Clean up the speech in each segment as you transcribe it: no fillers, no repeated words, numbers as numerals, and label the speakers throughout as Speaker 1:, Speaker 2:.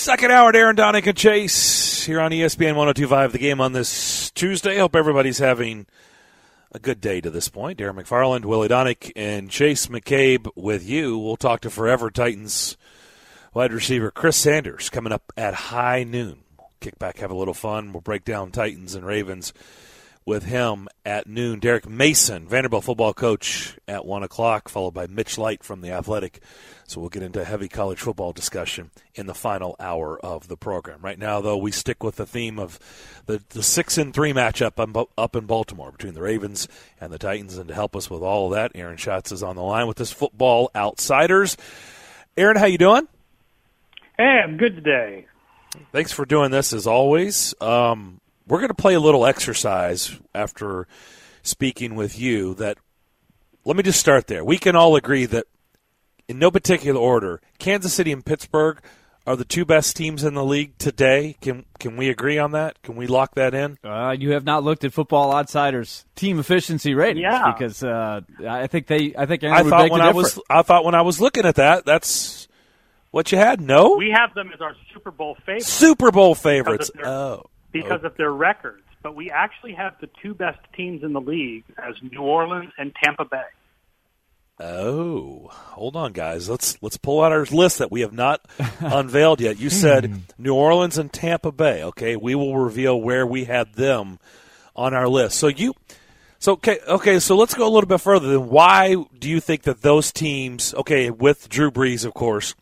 Speaker 1: Second hour at Aaron Donick and Chase here on ESPN 102.5. The Game on this Tuesday. Hope everybody's having a good day to this point. Darren McFarland, Willie Donick, and Chase McCabe with you. We'll talk to Forever Titans wide receiver Chris Sanders coming up at high noon. We'll kick back, have a little fun. We'll break down Titans and Ravens with him at noon. Derek Mason, Vanderbilt football coach, at 1 o'clock, followed by Mitch Light from The Athletic. So we'll get into a heavy college football discussion in the final hour of the program. Right now, though, we stick with the theme of the 6-3 matchup up in Baltimore between the Ravens and the Titans. And to help us with all of that, Aaron Schatz is on the line with this Football Outsiders. Aaron, how you doing?
Speaker 2: Hey, I'm good today.
Speaker 1: Thanks for doing this, as always. We're going to play a little exercise after speaking with you. That let me just start there. We can all agree that, in no particular order, Kansas City and Pittsburgh are the two best teams in the league today. Can we agree on that? Can we lock that in?
Speaker 3: You have not looked at Football Outsiders team efficiency ratings, because I think Aaron would beg to differ.
Speaker 1: I thought when I was looking at that, that's what you had. No,
Speaker 2: we have them as our Super Bowl favorites.
Speaker 1: Super Bowl favorites.
Speaker 2: Because of their records, but we actually have the two best teams in the league as New Orleans and Tampa Bay.
Speaker 1: Oh, hold on, guys. Let's pull out our list that we have not unveiled yet. You said New Orleans and Tampa Bay. Okay, we will reveal where we had them on our list. So let's go a little bit further. Then why do you think that those teams? Okay, with Drew Brees, of course.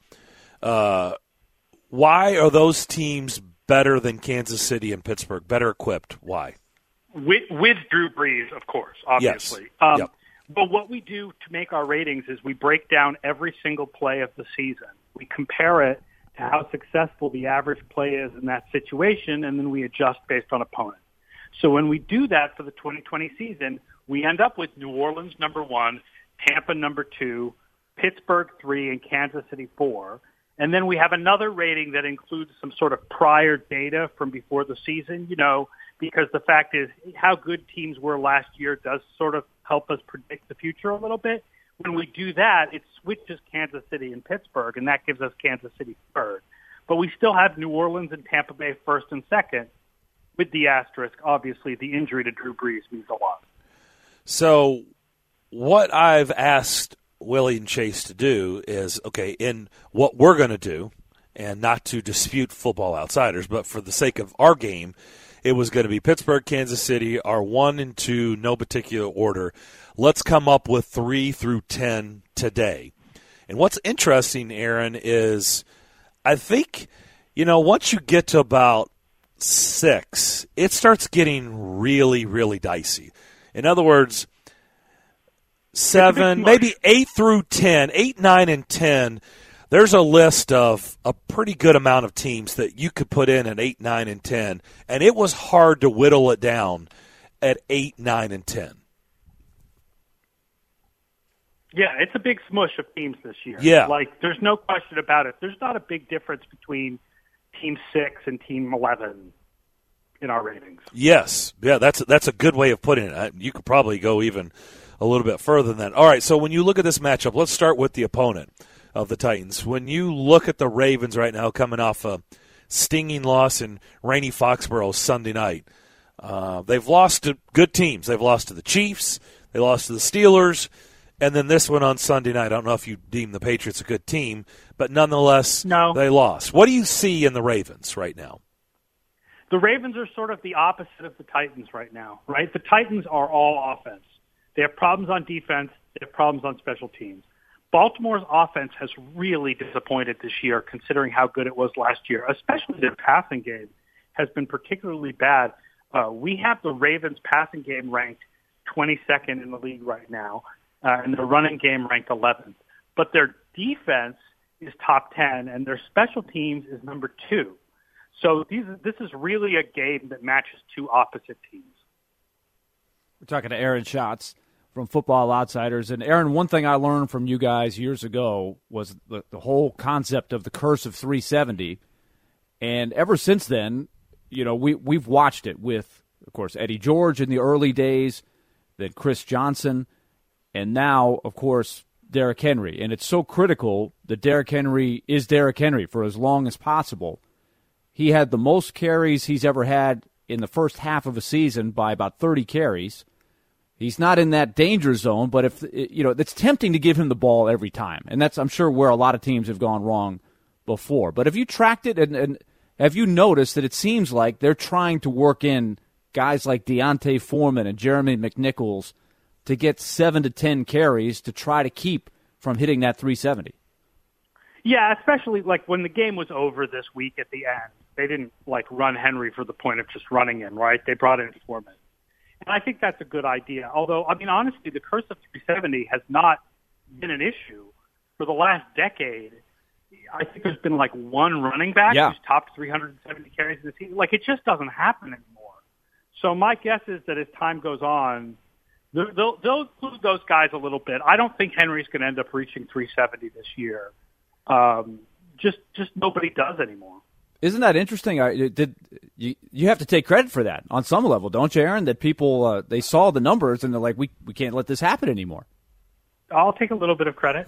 Speaker 1: Why are those teams better than Kansas City and Pittsburgh? Better equipped? Why?
Speaker 2: With Drew Brees, of course, obviously.
Speaker 1: Yes. Yep.
Speaker 2: But what we do to make our ratings is we break down every single play of the season. We compare it to how successful the average play is in that situation, and then we adjust based on opponent. So when we do that for the 2020 season, we end up with New Orleans number 1, Tampa number 2, Pittsburgh 3, and Kansas City 4. And then we have another rating that includes some sort of prior data from before the season, because the fact is how good teams were last year does sort of help us predict the future a little bit. When we do that, it switches Kansas City and Pittsburgh, and that gives us Kansas City third. But we still have New Orleans and Tampa Bay first and second, with the asterisk, obviously, the injury to Drew Brees means a lot.
Speaker 1: So what I've asked Willie and Chase to do is, okay, in what we're going to do, and not to dispute Football Outsiders, but for the sake of our game, it was going to be Pittsburgh, Kansas City, our 1 and 2, no particular order. Let's come up with 3 through 10 today. And what's interesting, Aaron, is I think, once you get to about 6, it starts getting really, really dicey. In other words, 7, maybe 8 through 10, 8, 9, and 10, there's a list of a pretty good amount of teams that you could put in at 8, 9, and 10, and it was hard to whittle it down at 8, 9, and 10.
Speaker 2: Yeah, it's a big smush of teams this year.
Speaker 1: Yeah.
Speaker 2: There's no question about it. There's not a big difference between Team 6 and Team 11 in our ratings.
Speaker 1: Yes. Yeah, that's a good way of putting it. You could probably go even a little bit further than that. All right, so when you look at this matchup, let's start with the opponent of the Titans. When you look at the Ravens right now coming off a stinging loss in rainy Foxborough Sunday night, they've lost to good teams. They've lost to the Chiefs. They lost to the Steelers. And then this one on Sunday night, I don't know if you deem the Patriots a good team, but nonetheless,
Speaker 2: no.
Speaker 1: They lost. What do you see in the Ravens right now?
Speaker 2: The Ravens are sort of the opposite of the Titans right now, right? The Titans are all offense. They have problems on defense. They have problems on special teams. Baltimore's offense has really disappointed this year, considering how good it was last year, especially their passing game has been particularly bad. We have the Ravens' passing game ranked 22nd in the league right now, and their running game ranked 11th. But their defense is top 10, and their special teams is number 2. So this is really a game that matches two opposite teams.
Speaker 3: We're talking to Aaron Schatz from Football Outsiders. And, Aaron, one thing I learned from you guys years ago was the whole concept of the curse of 370. And ever since then, we've watched it with, of course, Eddie George in the early days, then Chris Johnson, and now, of course, Derrick Henry. And it's so critical that Derrick Henry is Derrick Henry for as long as possible. he had the most carries he's ever had in the first half of a season by about 30 carries. He's not in that danger zone, but if it's tempting to give him the ball every time, and that's I'm sure where a lot of teams have gone wrong before. But have you tracked it and have you noticed that it seems like they're trying to work in guys like Deontay Foreman and Jeremy McNichols to get 7 to 10 carries to try to keep from hitting that 370?
Speaker 2: Yeah, especially like when the game was over this week at the end. They didn't run Henry for the point of just running him, right? They brought in Foreman. And I think that's a good idea. Although, I mean, honestly, the curse of 370 has not been an issue for the last decade. I think there's been one running back who's topped 370 carries in the season. It just doesn't happen anymore. So my guess is that as time goes on, they'll include those guys a little bit. I don't think Henry's going to end up reaching 370 this year. Just nobody does anymore.
Speaker 3: Isn't that interesting? You have to take credit for that on some level, don't you, Aaron? That people they saw the numbers and they're like, we can't let this happen anymore.
Speaker 2: I'll take a little bit of credit.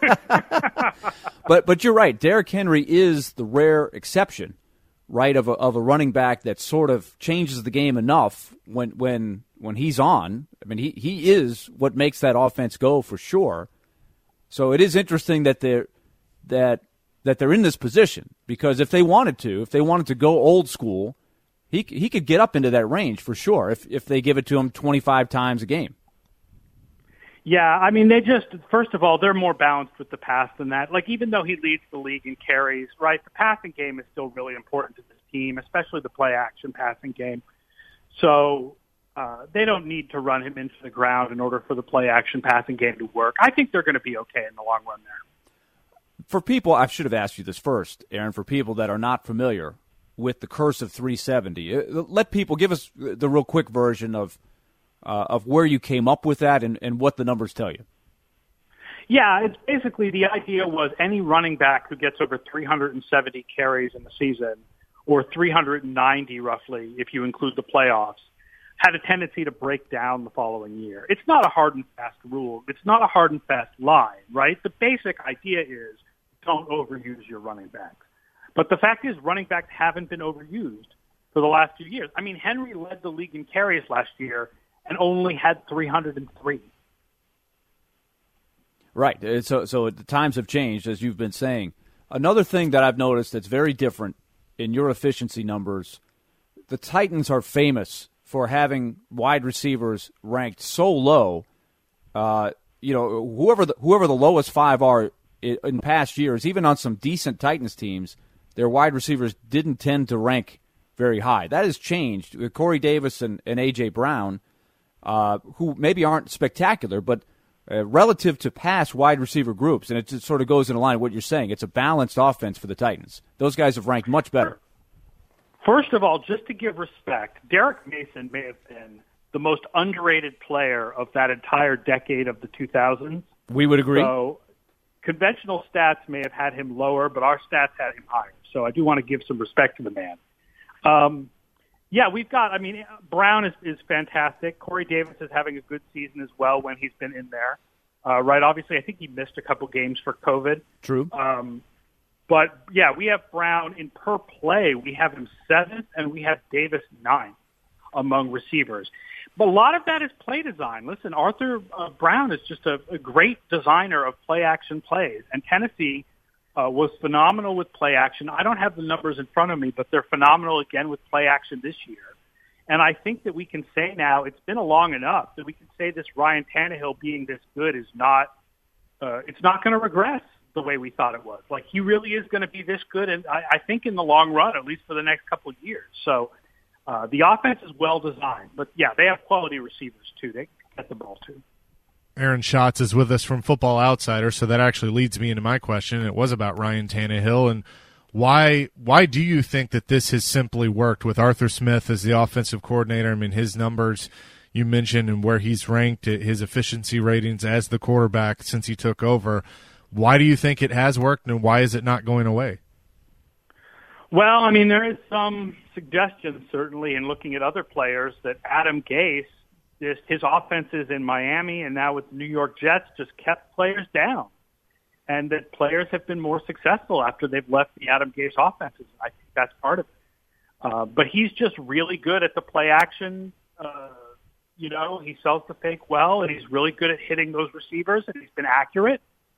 Speaker 3: But you're right. Derrick Henry is the rare exception, right, of a running back that sort of changes the game enough when he's on. I mean, he is what makes that offense go for sure. So it is interesting that they're in this position, because if they wanted to go old school, he could get up into that range for sure if they give it to him 25 times a game.
Speaker 2: Yeah, I mean, first of all, they're more balanced with the pass than that. Even though he leads the league in carries, right, the passing game is still really important to this team, especially the play-action passing game. So they don't need to run him into the ground in order for the play-action passing game to work. I think they're going to be okay in the long run there.
Speaker 3: For people, I should have asked you this first, Aaron, for people that are not familiar with the curse of 370, let people give us the real quick version of where you came up with that and what the numbers tell you.
Speaker 2: Yeah, it's basically the idea was any running back who gets over 370 carries in the season, or 390 roughly if you include the playoffs, had a tendency to break down the following year. It's not a hard and fast rule. It's not a hard and fast line, right? The basic idea is don't overuse your running backs. But the fact is running backs haven't been overused for the last few years. I mean, Henry led the league in carries last year and only had 303.
Speaker 3: Right. So the times have changed, as you've been saying. Another thing that I've noticed that's very different in your efficiency numbers, the Titans are famous for having wide receivers ranked so low. Whoever the lowest five are in past years, even on some decent Titans teams, their wide receivers didn't tend to rank very high. That has changed with Corey Davis and A.J. Brown, who maybe aren't spectacular, but relative to past wide receiver groups, and it just sort of goes in line with what you're saying. It's a balanced offense for the Titans. Those guys have ranked much better.
Speaker 2: First of all, just to give respect, Derek Mason may have been the most underrated player of that entire decade of the 2000s.
Speaker 3: We would agree.
Speaker 2: So conventional stats may have had him lower, but our stats had him higher. So I do want to give some respect to the man. Brown is fantastic. Corey Davis is having a good season as well when he's been in there. Right, obviously, I think he missed a couple games for COVID.
Speaker 3: True.
Speaker 2: But, yeah, we have Brown in per play. We have him 7th, and we have Davis 9th among receivers. But a lot of that is play design. Listen, Arthur Brown is just a great designer of play-action plays, and Tennessee was phenomenal with play action. I don't have the numbers in front of me, but they're phenomenal again with play action this year. And I think that we can say now, it's been long enough that we can say this Ryan Tannehill being this good is not, it's not going to regress the way we thought it was. Like, he really is going to be this good, and I think in the long run, at least for the next couple of years. So the offense is well designed. But, yeah, they have quality receivers, too. They can get the ball, too.
Speaker 4: Aaron Schatz is with us from Football Outsider, so that actually leads me into my question. It was about Ryan Tannehill, and why do you think that this has simply worked with Arthur Smith as the offensive coordinator? I mean, his numbers you mentioned and where he's ranked, his efficiency ratings as the quarterback since he took over. Why do you think it has worked, and why is it not going away?
Speaker 2: Well, I mean, there is some suggestion, certainly, in looking at other players, that Adam Gase, his offenses in Miami and now with the New York Jets, just kept players down, and that players have been more successful after they've left the Adam Gase offenses. I think that's part of it. But he's just really good at the play action. He sells the fake well, and he's really good at hitting those receivers, and he's been accurate.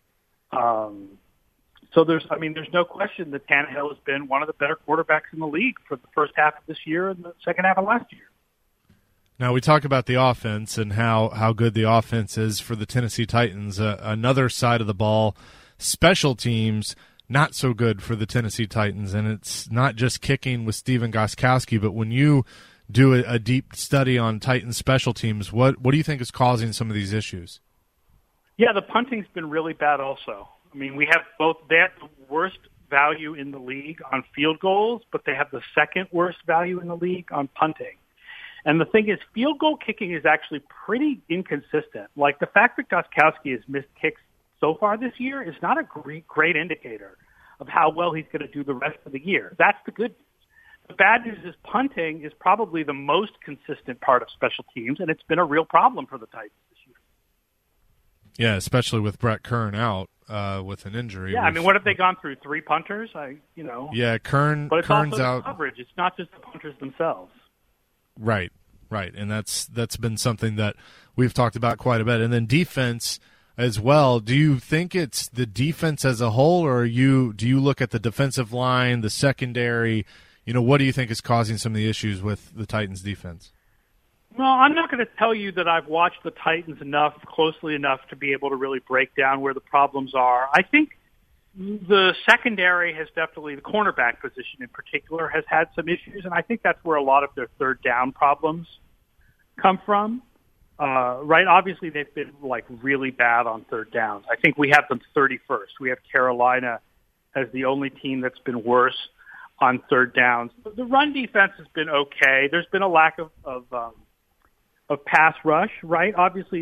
Speaker 2: So there's no question that Tannehill has been one of the better quarterbacks in the league for the first half of this year and the second half of last year.
Speaker 4: Now, we talk about the offense and how good the offense is for the Tennessee Titans. Another side of the ball, special teams, not so good for the Tennessee Titans. And it's not just kicking with Stephen Gostkowski, but when you do a deep study on Titans special teams, what do you think is causing some of these issues?
Speaker 2: Yeah, the punting's been really bad also. I mean, they have the worst value in the league on field goals, but they have the second worst value in the league on punting. And the thing is, field goal kicking is actually pretty inconsistent. Like, the fact that Gostkowski has missed kicks so far this year is not a great indicator of how well he's going to do the rest of the year. That's the good news. The bad news is punting is probably the most consistent part of special teams, and it's been a real problem for the Titans this year.
Speaker 4: Yeah, especially with Brett Kern out with an injury.
Speaker 2: Yeah, what have they gone through? 3 punters?
Speaker 4: Yeah, Kern's
Speaker 2: but it's also
Speaker 4: out.
Speaker 2: The coverage. It's not just the punters themselves.
Speaker 4: Right, and that's been something that we've talked about quite a bit. And then defense as well. Do you think it's the defense as a whole, or do you look at the defensive line, the secondary? What do you think is causing some of the issues with the Titans' defense?
Speaker 2: Well, I'm not going to tell you that I've watched the Titans closely enough to be able to really break down where the problems are. I think the secondary has definitely, the cornerback position in particular, has had some issues, and I think that's where a lot of their third down problems come from. Right? Obviously, they've been really bad on third downs. I think we have them 31st. We have Carolina as the only team that's been worse on third downs. The run defense has been okay. There's been a lack of pass rush. Right? Obviously,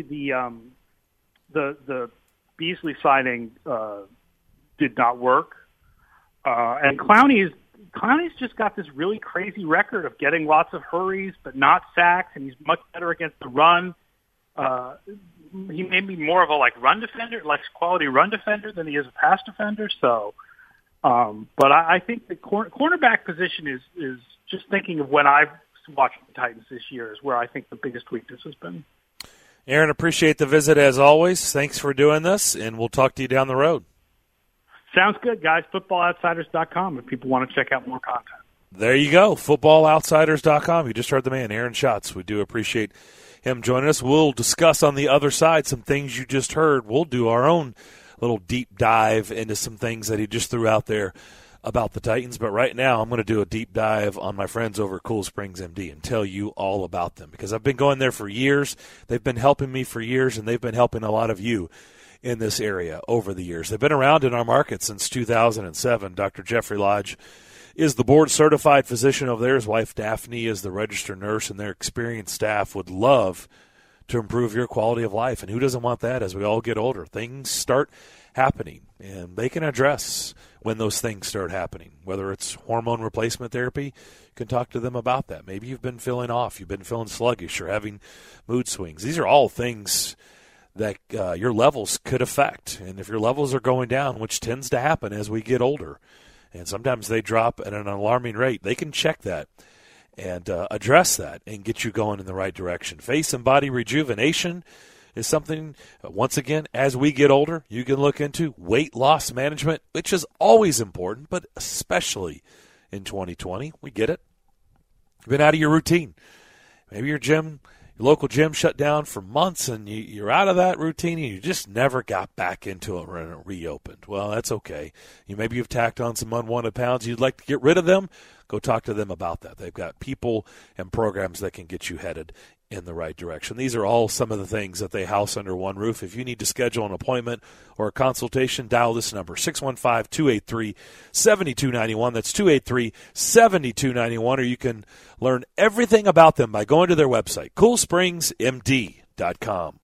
Speaker 2: the Beasley signing did not work. And Clowney's just got this really crazy record of getting lots of hurries but not sacks, and he's much better against the run. He may be more of a run defender, less quality run defender than he is a pass defender. So, but I think the cornerback position is just thinking of when I've watched the Titans this year is where I think the biggest weakness has been.
Speaker 1: Aaron, appreciate the visit as always. Thanks for doing this, and we'll talk to you down the road.
Speaker 2: Sounds good, guys. FootballOutsiders.com if people want to check out more content.
Speaker 1: There you go, FootballOutsiders.com. You just heard the man, Aaron Schatz. We do appreciate him joining us. We'll discuss on the other side some things you just heard. We'll do our own little deep dive into some things that he just threw out there about the Titans. But right now I'm going to do a deep dive on my friends over at Cool Springs MD and tell you all about them because I've been going there for years. They've been helping me for years, and they've been helping a lot of you in this area over the years. They've been around in our market since 2007. Dr. Jeffrey Lodge is the board-certified physician over there. His wife, Daphne, is the registered nurse, and their experienced staff would love to improve your quality of life. And who doesn't want that as we all get older? Things start happening, and they can address when those things start happening. Whether it's hormone replacement therapy, you can talk to them about that. Maybe you've been feeling off, you've been feeling sluggish, or having mood swings. These are all things that your levels could affect. And if your levels are going down, which tends to happen as we get older, and sometimes they drop at an alarming rate, they can check that and address that and get you going in the right direction. Face and body rejuvenation is something, once again, as we get older, you can look into. Weight loss management, which is always important, but especially in 2020. We get it. You've been out of your routine. Maybe your local gym shut down for months, and you're out of that routine, and you just never got back into it when it reopened. Well, that's okay. Maybe you've tacked on some unwanted pounds. You'd like to get rid of them. Go talk to them about that. They've got people and programs that can get you headed in the right direction. These are all some of the things that they house under one roof. If you need to schedule an appointment or a consultation, dial this number, 615-283-7291. That's 283-7291, or you can learn everything about them by going to their website, CoolSpringsMD.com.